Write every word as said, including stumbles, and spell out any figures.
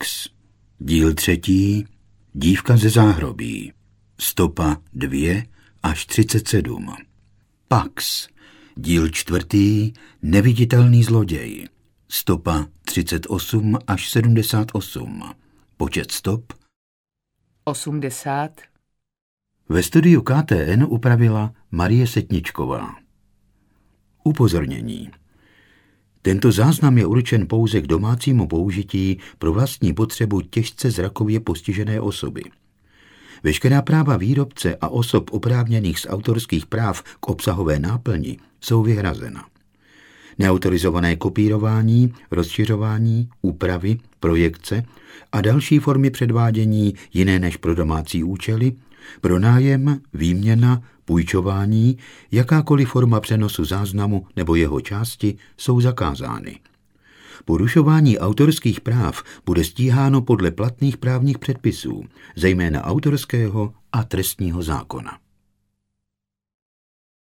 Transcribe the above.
Pax, díl třetí, Dívka ze záhrobí, stopa dvě až třicet sedm. Pax, díl čtvrtý, Neviditelný zloděj, stopa třicet osm až sedmdesát osm. Počet stop osmdesát. Ve studiu K T N upravila Marie Setničková. Upozornění. Tento záznam je určen pouze k domácímu použití pro vlastní potřebu těžce zrakově postižené osoby. Veškerá práva výrobce a osob oprávněných z autorských práv k obsahové náplni jsou vyhrazena. Neautorizované kopírování, rozšiřování, úpravy, projekce a další formy předvádění jiné než pro domácí účely, pronájem, výměna, půjčování, jakákoliv forma přenosu záznamu nebo jeho části jsou zakázány. Porušování autorských práv bude stíháno podle platných právních předpisů, zejména autorského a trestního zákona.